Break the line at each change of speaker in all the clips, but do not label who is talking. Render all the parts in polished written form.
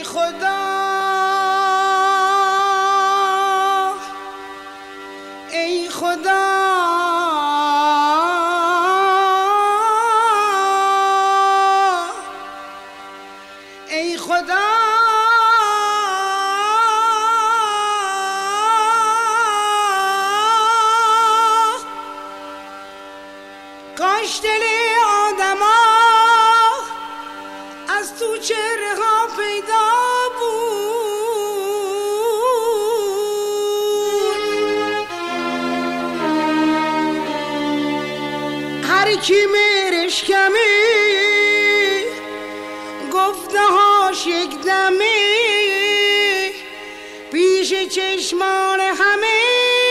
خدا ای خدا ای خدا کاش دل آدما از تو چهره ها پیدا بود. هر کی میرش کمی گفته هاش یک دمی پیش چشمان همه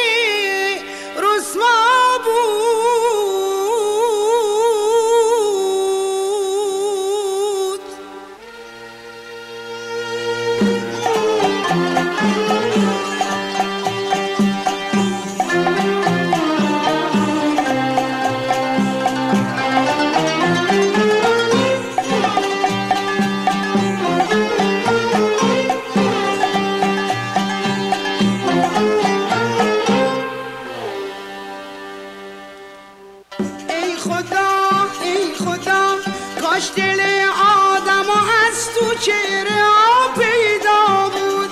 رسوا بود. ای خدا کاش دل آدم از تو چهره ها پیدا بود.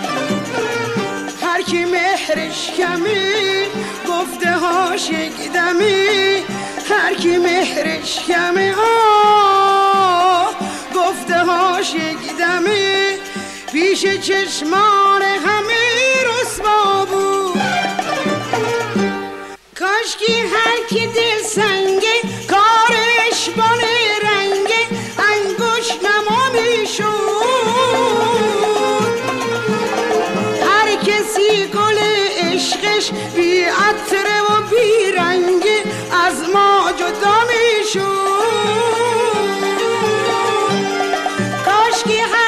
هر کی مهرش کمی گفته هاش یک دمی هر کی مهرش کمی گفته هاش یک دمی پیش چشمان همه رسوا بود. کاش کی هر کی دل سنگه کارش بانه رنگه انگوش نما میشود. هر کسی گل عشقش بی عطره و بی رنگه از ما جدا میشود. کاش کی